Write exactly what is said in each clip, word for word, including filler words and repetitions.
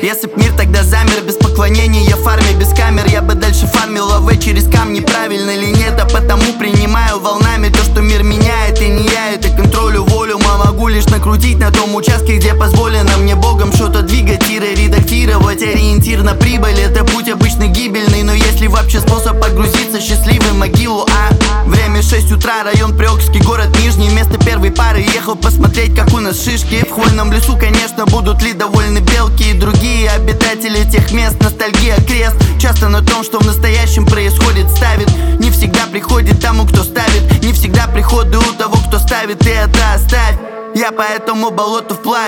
Если б мир тогда замер без поклонения фарме, без камер, я бы дальше фармил АВ через камни. Правильно ли нет, а потому принимаю волнами то, что мир меняет, и не я это контролю волю. А могу лишь накрутить на том участке, где позволено мне Богом что-то двигать и редактировать. Ориентир на прибыль — это путь обычно гибельный, но если вообще способ погрузиться счастливый в могилу. А время шесть утра, район Приокский, город Нижний. Место первой пары ехал посмотреть, как у нас шишки. В хвойном лесу, конечно, будут ли довольны белки и другие обитатели тех мест. Ностальгия крест часто на том, что в настоящем происходит, ставит. Не всегда приходит тому, кто ставит, не всегда приходы у того, кто ставит. И это оставь, я по этому болоту вплавь.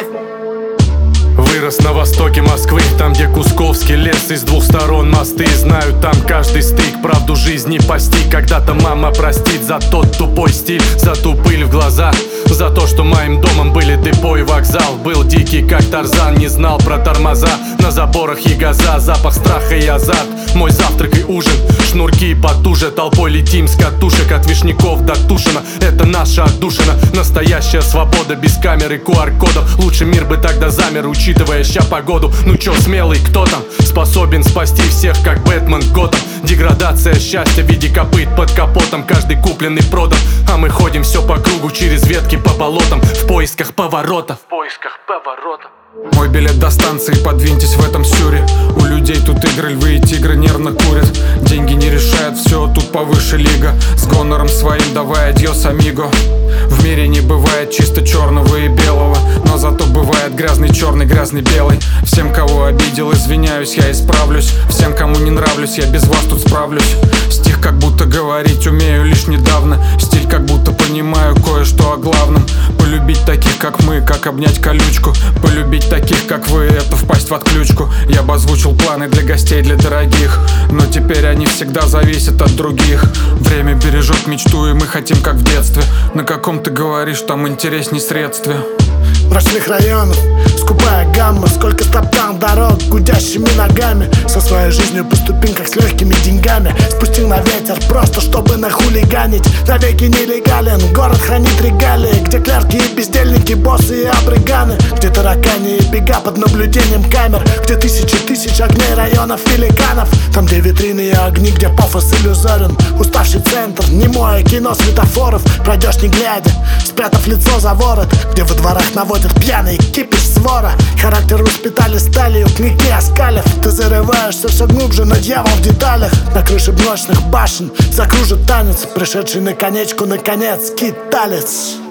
Вырос на востоке Москвы, там, где Кусковский лес, и с двух сторон мосты. Знаю там каждый стык, правду жизни постиг. Когда-то мама простит за тот тупой стиль, за ту пыль в глазах, за то, что моим домом были депо и вокзал. Был дикий, как Тарзан, не знал про тормоза. На заборах ягоза, запах страха и азарт. Мой завтрак и ужин, шнурки потуже. Толпой летим с катушек, от Вишняков до Тушина. Это наша отдушина, настоящая свобода. Без камер и ку ар-кодов. Лучше мир бы тогда замер, учитывая ща погоду. Ну чё, смелый, кто там способен спасти всех, как Бэтмен Готэм? Деградация счастья в виде копыт под капотом. Каждый купленный продан, а мы ходим все по кругу, через ветки по болотам, в поисках поворота. В поисках поворота. Мой билет до станции, подвиньтесь в этом сюре. У людей тут игры, львы и тигры нервно курят. Деньги не решают все, тут повыше лига. С гонором своим давай адьос, амиго. В мире не бывает чисто черного и белого, но зато бывает грязный черный, грязный белый. Всем, кого обидел, извиняюсь, я исправлюсь. Всем, кому не нравлюсь, я без вас тут справлюсь. Стих как будто говорить умею лишь недавно. Стиль как будто понимаю кое-что о главном. Полюбить таких, как мы, как обнять колючку. Полюбить таких, как вы, это впасть в отключку. Я бы озвучил планы для гостей, для дорогих, но теперь они всегда зависят от других. Время бережет мечту, и мы хотим, как в детстве. На каком ты говоришь, там интересней средстве. Мрачных районов, скупая гамма. Сколько стоптан дорог гудящими ногами. Со своей жизнью по ступеньках с легкими деньгами. Спустил на ветер просто, чтобы нахулиганить. Навеки нелегален, город хранит регалии. Где клерки и бездельники, боссы и абриганы. Где таракани и бега под наблюдением камер. Где тысячи тысяч огней районов великанов. Там, где витрины и огни, где пафос иллюзорен. Уставший центр, немое кино светофоров. Пройдешь не глядя, спрятав лицо за ворот. Где во дворах наводят пьяный кипиш свора. Характер воспитали сталью, книги оскалив. Ты зарываешься все глубже, но дьявол в деталях. На крыше блочных башен закружит танец, пришедший на конечку, наконец, скиталец.